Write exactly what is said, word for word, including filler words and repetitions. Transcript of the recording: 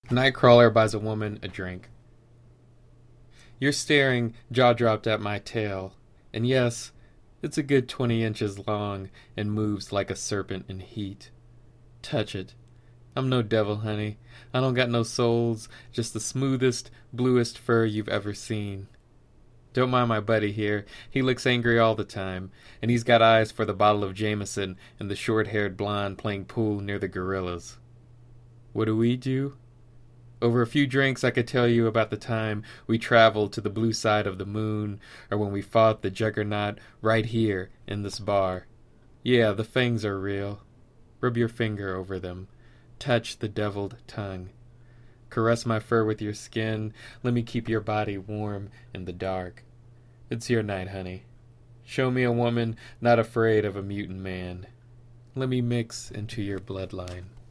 Nightcrawler buys a woman a drink. You're staring, jaw-dropped at my tail, and yes, it's a good twenty inches long and moves like a serpent in heat. Touch it. I'm no devil, honey. I don't got no souls, just the smoothest, bluest fur you've ever seen. Don't mind my buddy here. He looks angry all the time, and he's got eyes for the bottle of Jameson and the short-haired blonde playing pool near the gorillas. What do we do? Over a few drinks I could tell you about the time we traveled to the blue side of the moon, or when we fought the Juggernaut right here in this bar. Yeah, the fangs are real. Rub your finger over them. Touch the deviled tongue. Caress my fur with your skin. Let me keep your body warm in the dark. It's your night, honey. Show me a woman not afraid of a mutant man. Let me mix into your bloodline.